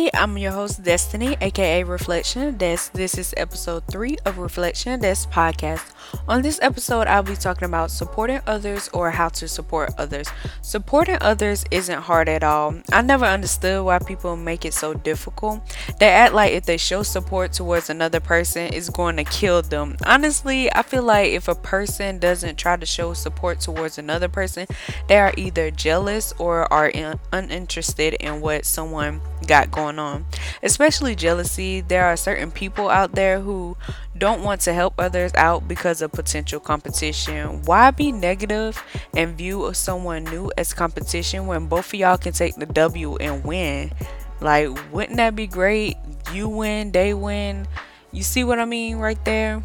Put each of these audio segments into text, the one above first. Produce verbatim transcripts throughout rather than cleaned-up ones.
I'm your host, Destiny, aka Reflection Desk. This is episode three of Reflection Desk podcast. On this episode, I'll be talking about supporting others or how to support others. Supporting others isn't hard at all. I never understood why people make it so difficult. They act like if they show support towards another person, it's going to kill them. Honestly, I feel like if a person doesn't try to show support towards another person, they are either jealous or are in, uninterested in what someone got going on. Especially jealousy, there are certain people out there who don't want to help others out because of potential competition. Why be negative and view someone new as competition when both of y'all can take the W and win? Like, wouldn't that be great? You win, they win. You see what I mean right there?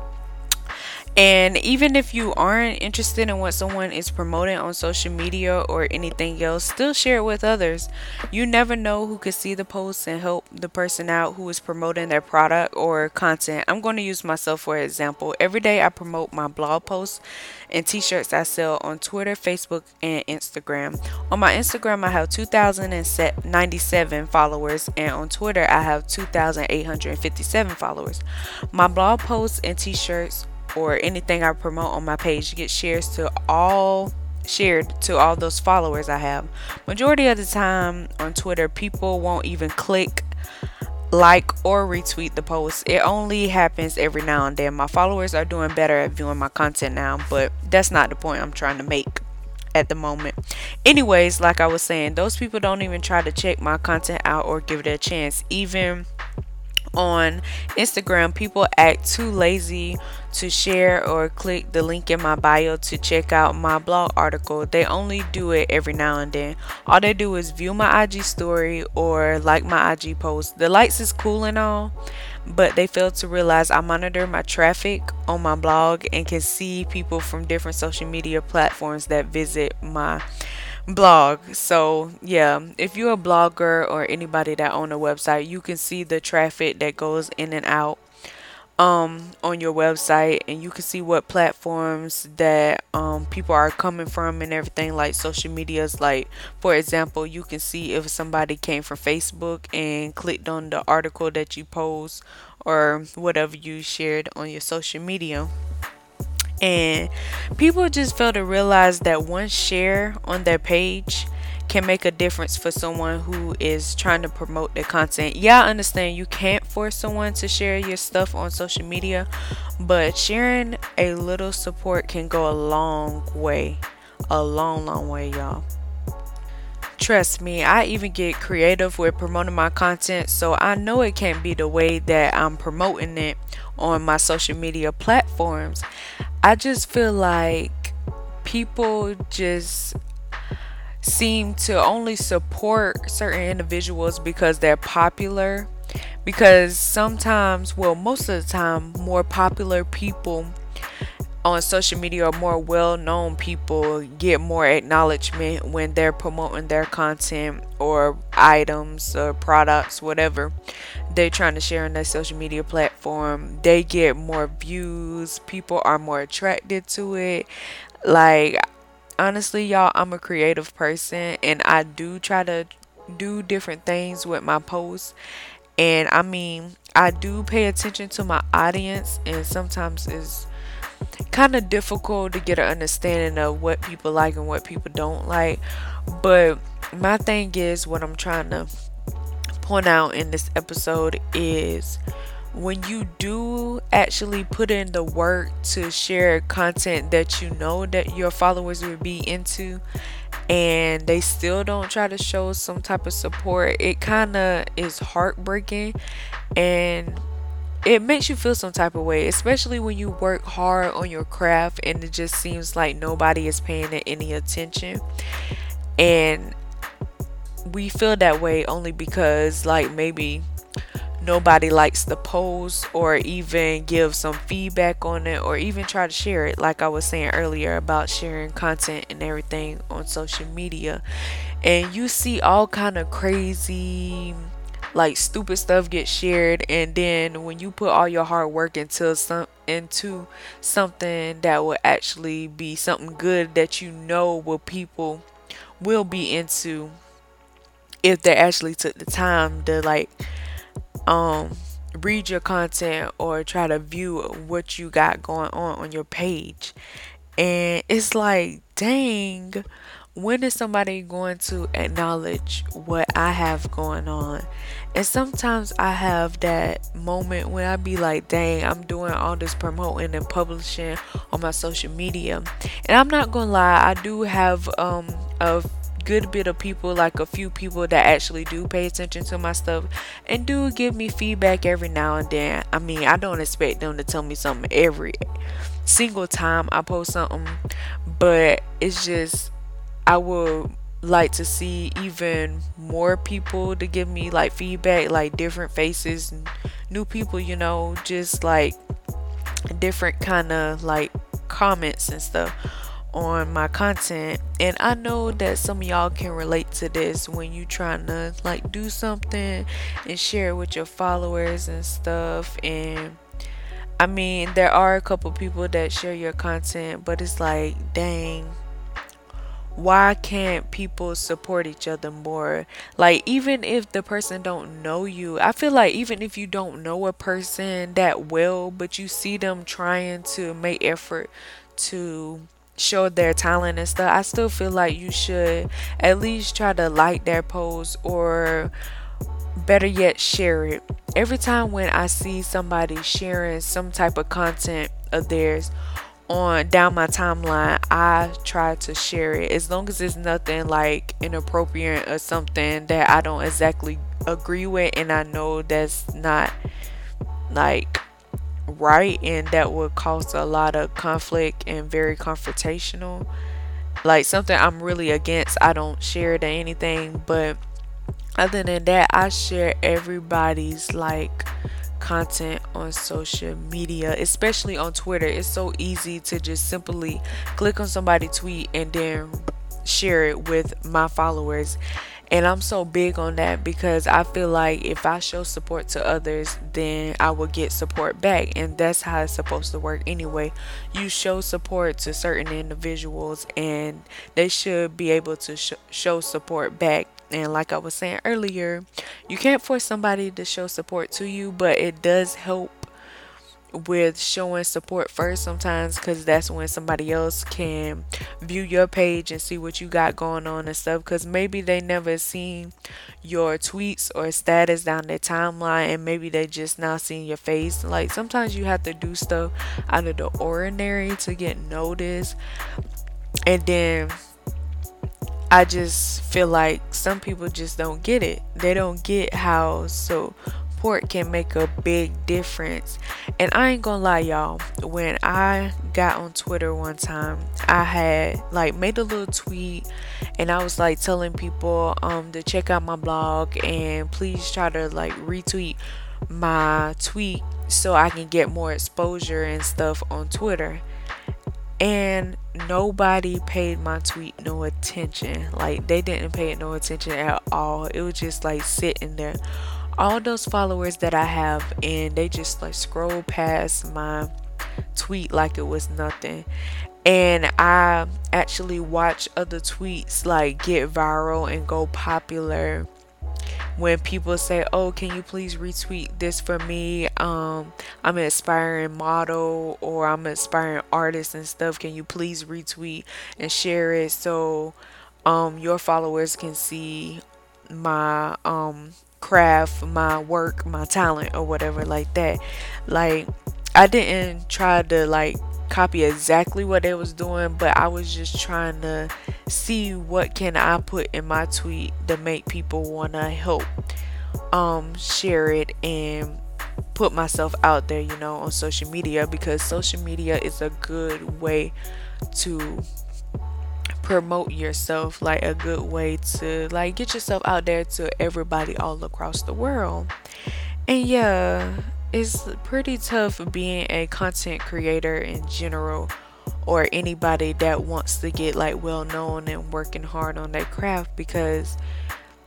And even if you aren't interested in what someone is promoting on social media or anything else, still share it with others. You never know who could see the post and help the person out who is promoting their product or content. I'm going to use myself for example. Every day I promote my blog posts and t-shirts I sell on Twitter, Facebook, and Instagram. On my Instagram, I have two thousand ninety-seven followers, and on Twitter, I have two thousand eight hundred fifty-seven followers. My blog posts and t-shirts or anything I promote on my page gets shares to all shared to all those followers I have. Majority of the time on Twitter, people won't even click like or retweet the post. It only happens every now and then. My followers are doing better at viewing my content now, but that's not the point I'm trying to make at the moment. Anyways, like I was saying, those people don't even try to check my content out or give it a chance. Even on Instagram, people act too lazy to share or click the link in my bio to check out my blog article. They only do it every now and then. All they do is view my I G story or like my I G post. The likes is cool and all, but they fail to realize I monitor my traffic on my blog and can see people from different social media platforms that visit my blog. So yeah, if you're a blogger or anybody that own a website, you can see the traffic that goes in and out um on your website, and you can see what platforms that um people are coming from and everything, like social medias. Like, for example, you can see if somebody came from Facebook and clicked on the article that you post or whatever you shared on your social media. And people just fail to realize that one share on their page can make a difference for someone who is trying to promote their content. Yeah, I understand you can't force someone to share your stuff on social media, but sharing a little support can go a long way. A long, long way, y'all. Trust me, I even get creative with promoting my content, so I know it can't be the way that I'm promoting it on my social media platforms. I just feel like people just seem to only support certain individuals because they're popular. Because sometimes, well, most of the time, more popular people on social media or more well-known people get more acknowledgement when they're promoting their content or items or products, whatever they're trying to share on their social media platform. They get more views, people are more attracted to it. Like, honestly, y'all, I'm a creative person and I do try to do different things with my posts. And I mean, I do pay attention to my audience, and sometimes it's kind of difficult to get an understanding of what people like and what people don't like. But my thing is, what I'm trying to point out in this episode is, when you do actually put in the work to share content that you know that your followers would be into, and they still don't try to show some type of support, it kind of is heartbreaking, and it makes you feel some type of way, especially when you work hard on your craft and it just seems like nobody is paying it any attention. And we feel that way only because, like, maybe nobody likes the post or even give some feedback on it or even try to share it, like I was saying earlier about sharing content and everything on social media. And you see all kind of crazy, like, stupid stuff get shared, and then when you put all your hard work into some into something that will actually be something good that you know will people will be into, if they actually took the time to like um read your content or try to view what you got going on on your page. And it's like, dang, when is somebody going to acknowledge what I have going on? And sometimes I have that moment when I be like, dang, I'm doing all this promoting and publishing on my social media. And I'm not gonna lie, I do have um a good bit of people, like a few people that actually do pay attention to my stuff and do give me feedback every now and then. I mean, I don't expect them to tell me something every single time I post something, but it's just I would like to see even more people to give me like feedback, like different faces and new people, you know, just like different kind of like comments and stuff on my content. And I know that some of y'all can relate to this when you trying to like do something and share it with your followers and stuff. And I mean, there are a couple people that share your content, but it's like, dang, why can't people support each other more? Like, even if the person don't know you, I feel like even if you don't know a person that well, but you see them trying to make effort to show their talent and stuff, I still feel like you should at least try to like their post, or better yet, share it. Every time when I see somebody sharing some type of content of theirs on down my timeline, I try to share it, as long as it's nothing like inappropriate or something that I don't exactly agree with and I know that's not like right and that would cause a lot of conflict and very confrontational. Like something I'm really against, I don't share it or anything. But other than that, I share everybody's like content on social media, especially on Twitter. It's so easy to just simply click on somebody's tweet and then share it with my followers. And I'm so big on that because I feel like if I show support to others, then I will get support back. And that's how it's supposed to work anyway. You show support to certain individuals and they should be able to sh- show support back. And like I was saying earlier, you can't force somebody to show support to you, but it does help with showing support first sometimes, because that's when somebody else can view your page and see what you got going on and stuff, because maybe they never seen your tweets or status down their timeline and maybe they just now seeing your face. Like sometimes you have to do stuff out of the ordinary to get noticed. And then I just feel like some people just don't get it. They don't get how so support can make a big difference. And I ain't gonna lie, y'all, when I got on Twitter one time, I had like made a little tweet and I was like telling people um to check out my blog and please try to like retweet my tweet so I can get more exposure and stuff on Twitter. And nobody paid my tweet no attention. Like they didn't pay it no attention at all. It was just like sitting there. All those followers that I have, and they just like scroll past my tweet like it was nothing. And I actually watch other tweets like get viral and go popular when people say, oh, can you please retweet this for me? um I'm an aspiring model or I'm an aspiring artist and stuff. Can you please retweet and share it so um your followers can see my um craft, my work, my talent, or whatever like that. Like I didn't try to like copy exactly what they was doing, but I was just trying to see what can I put in my tweet to make people want to help um share it and put myself out there, you know, on social media, because social media is a good way to promote yourself, like a good way to like get yourself out there to everybody all across the world. And yeah, it's pretty tough being a content creator in general, or anybody that wants to get like well known and working hard on their craft, because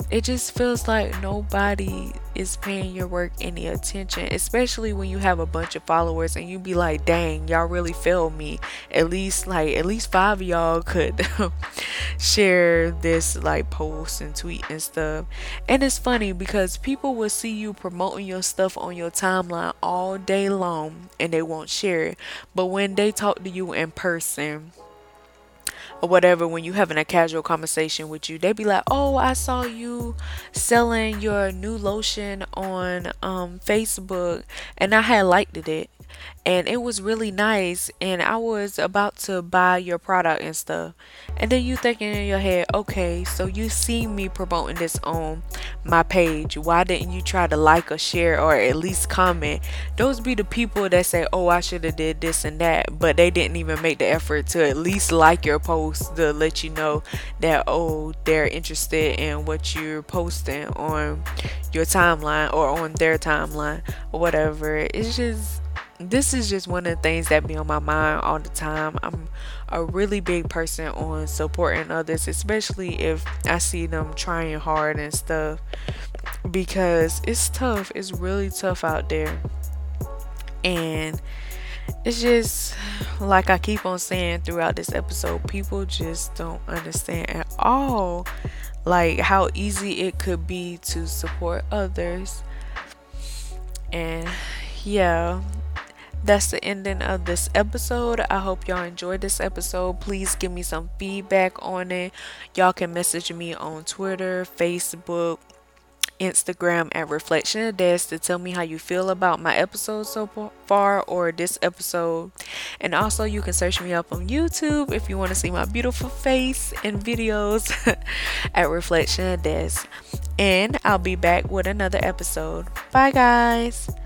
it just feels like nobody is paying your work any attention, especially when you have a bunch of followers and you be like, dang, y'all really feel me. At least like at least five of y'all could share this like post and tweet and stuff. And it's funny because people will see you promoting your stuff on your timeline all day long and they won't share it. But when they talk to you in person or whatever, when you having a casual conversation with you, they be like, oh, I saw you selling your new lotion on um Facebook and I had liked it and it was really nice and I was about to buy your product and stuff. And then you thinking in your head, okay, so you see me promoting this on my page. Why didn't you try to like or share or at least comment? Those be the people that say, oh, I should have did this and that, but they didn't even make the effort to at least like your post to let you know that, oh, they're interested in what you're posting on your timeline or on their timeline or whatever. It's just, this is just one of the things that be on my mind all the time. I'm a really big person on supporting others, especially if I see them trying hard and stuff, because it's tough. It's really tough out there. And it's just like I keep on saying throughout this episode, people just don't understand at all like how easy it could be to support others. And yeah, that's the ending of this episode. I hope y'all enjoyed this episode. Please give me some feedback on it. Y'all can message me on Twitter, Facebook, Instagram at Reflection of Des to tell me how you feel about my episode so far or this episode. And also you can search me up on YouTube if you want to see my beautiful face and videos at Reflection of Des. And I'll be back with another episode. Bye guys.